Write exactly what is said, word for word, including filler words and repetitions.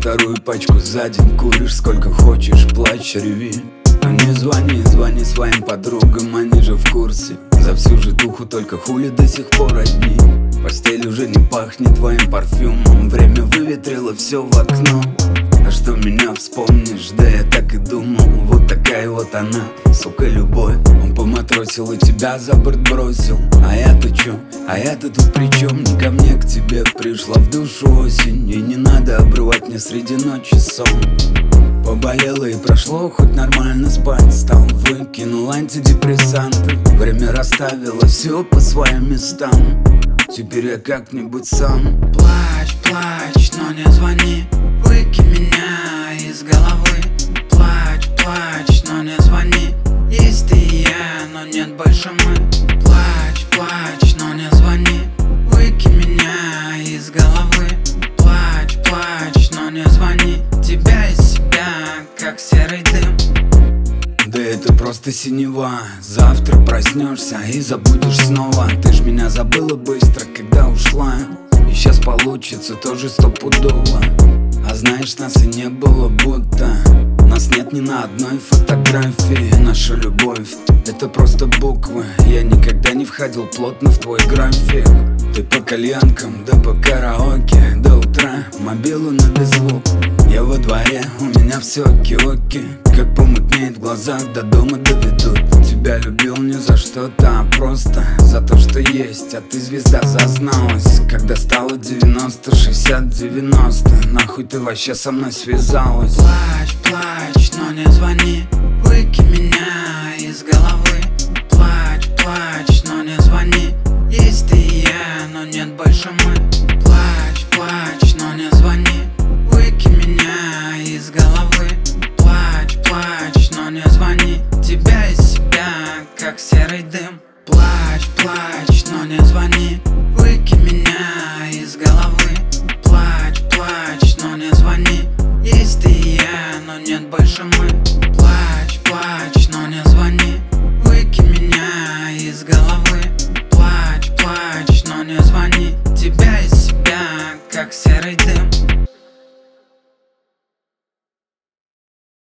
вторую пачку за день, куришь сколько хочешь, плачь, реви. А не звони, звони своим подругам, они же в курсе. За всю житуху только хули до сих пор одни. Постель уже не пахнет твоим парфюмом, время выветрило все в окно. А что меня вспомнишь, да я так и думал. Вот такая вот она, сука, любовь. Он поматросил и тебя за борт бросил. А я-то чё, а я-то тут при чем? Не ко мне, к тебе пришла в душу осень. И не надо обрывать мне среди ночи сон. Поболело и прошло, хоть нормально спать стал. Выкинул антидепрессанты, время расставило все по своим местам. Теперь я как-нибудь сам. Плачь, плачь, но не звони, выкинь меня из головы. Плачь, плачь, но не звони, есть ты и я, но нет больше мы. Плачь, плачь, но не звони, выкинь меня из головы. Плачь, плачь, но не звони, тебя из себя, как серый дым. Да это просто синева. Завтра проснешься и забудешь снова. Ты ж меня забыла быстро, когда ушла. И сейчас получится тоже стопудово. А знаешь, нас и не было будто. Нас нет ни на одной фотографии. Наша любовь — это просто буквы. Я никогда не входил плотно в твой график. Ты по кальянкам, да по караоке. До утра мобилу на беззвук. Я во дворе, у меня все оки-оки. Как помутнеет в глазах, до дома доведут. Тебя любил не за что-то, а просто за то, что есть. А ты, звезда, зазналась, когда стало девяносто, шестьдесят, девяносто. Нахуй ты вообще со мной связалась? Плачь, плачь, но не звони, выкинь меня из головы. Плачь, плачь, но не звони, есть ты и я, но нет больше мы. Плачь, плачь, но не звони, выкинь меня из головы. Плачь, плачь, но не звони, тебя из себя, как серый дым. Плачь, плачь, но не звони, выкинь меня из головы. Плачь, плачь, но не звони, есть ты и я, но нет больше мы. Плачь.